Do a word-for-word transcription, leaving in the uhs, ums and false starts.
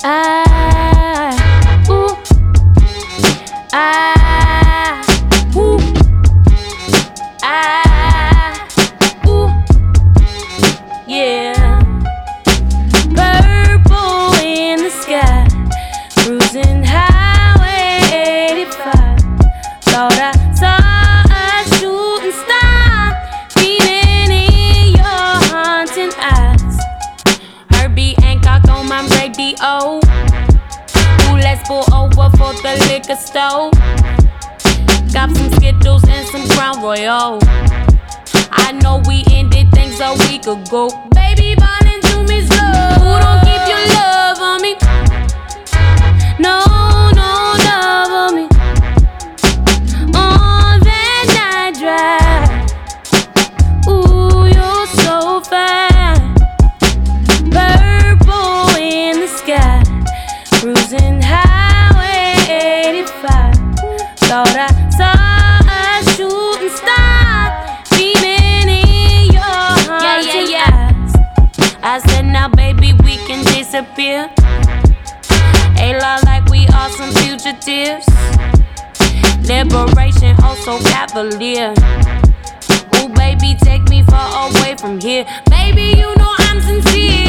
I, ooh, I, ooh, I, ooh, yeah. Purple in the sky, cruising highway eighty-five. Thought I saw a shooting star beaming in your haunting eyes. Herbie Hancock on my radio. Ooh, let's pull over for the liquor store. Got some Skittles and some Crown Royal. I know we ended things a week ago. Baby, fall into me slow. Ooh, don't keep your love on me. No, no love on me. On that night drive. Ooh, you're so fine. Purple in the sky, cruising highway eighty-five. Thought I saw a shooting star beaming in your haunted yeah, yeah, yeah. eyes. I said, now baby, we can disappear. A-la like we are some fugitives. Liberation, oh so cavalier. Ooh, baby, take me far away from here. Baby, you know I'm sincere.